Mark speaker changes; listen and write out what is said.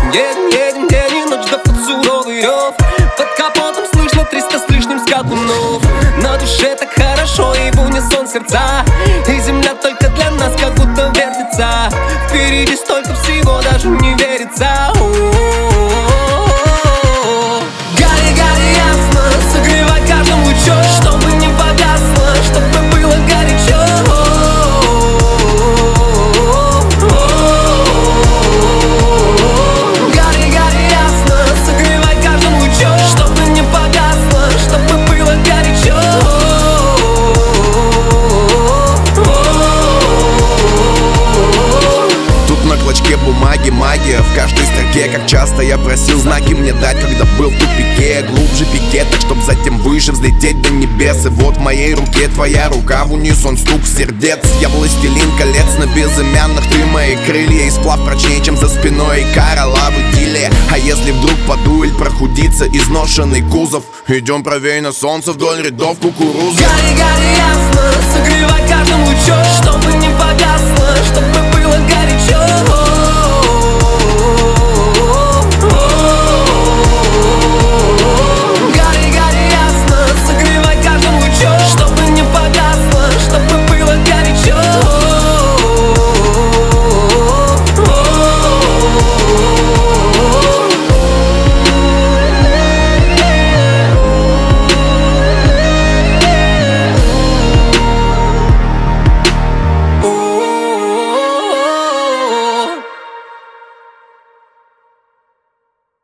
Speaker 1: едем, день и ночь, да под суровый рев. Под капотом слышно 300 с лишним скакунов. На душе так хорошо и в унисон сердца. И земля только для нас как будто вертится. Впереди столько всего, даже не верится. Гори, гори ясно, согревай каждым лучом, чтобы не погасло, чтобы было горячо. Гори, гори ясно, согревай каждым лучом, чтобы не погасло, чтобы было горячо.
Speaker 2: Тут на клочке бумаги магия, в каждой строке. Как часто я просил знаки мне дать, когда был в тупике. Глубже пике, так чтоб затем выше взлететь до небес. И вот в моей руке твоя рука, в унисон стук сердец. Я властелин колец на безымянных, ты мои крылья. И сплав прочнее, чем за спиной Икара, лавы Диле. А если вдруг подует, прохудится изношенный кузов, идем правее на солнце вдоль рядов кукурузы.
Speaker 1: Гори, гори ясно, согревай каждым лучом,